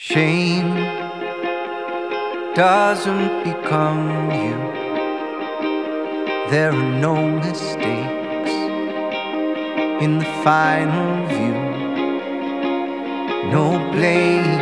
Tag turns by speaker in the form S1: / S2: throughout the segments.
S1: Shame doesn't become you. There are no mistakes in the final view. No blame.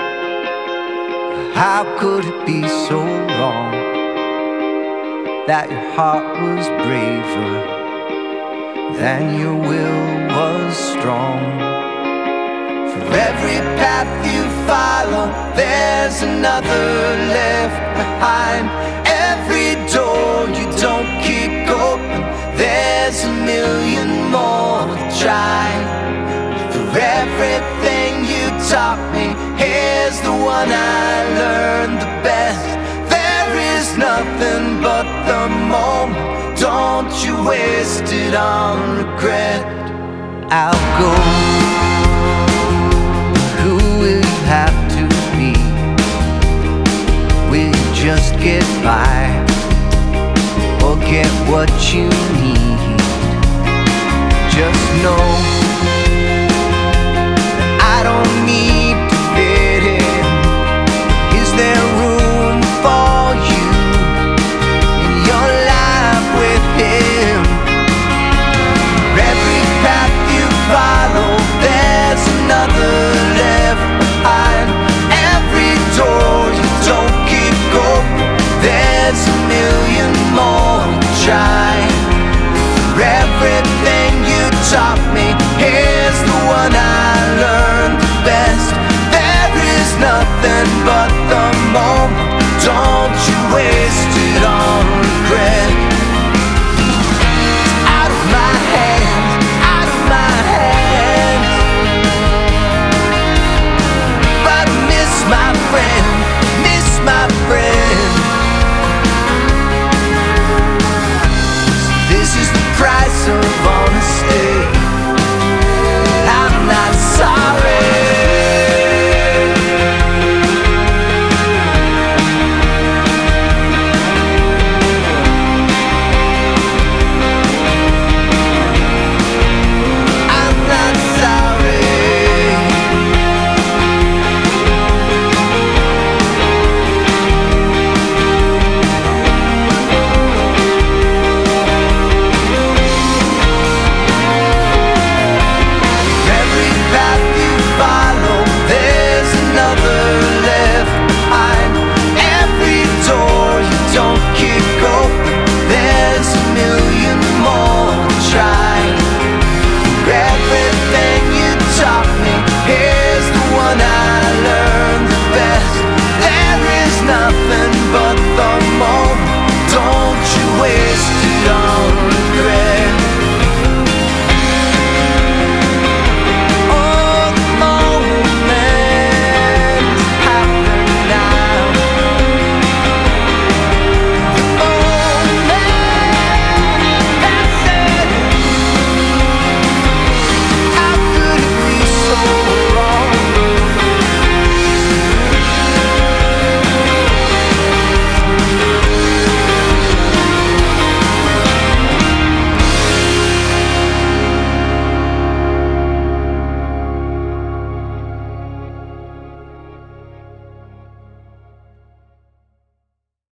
S1: How could it be so wrong that your heart was braver than your will was strong? For every path you follow, there's another left behind. Every door you don't keep open, there's a million more to try. For everything you taught me, here's the one I learned the best. There is nothing but the moment. Don't you waste it on regret. I'll go. Who will you have to be? Will you just get by or get what you need? Just know I don't need to fit in. Is there room for you in your life with him? For every path you follow, there's another left behind. Every door you don't keep open, there's a million more to try. For everything you taught me, here's the one I learned the best. There is nothing but the moment. Don't you waste it on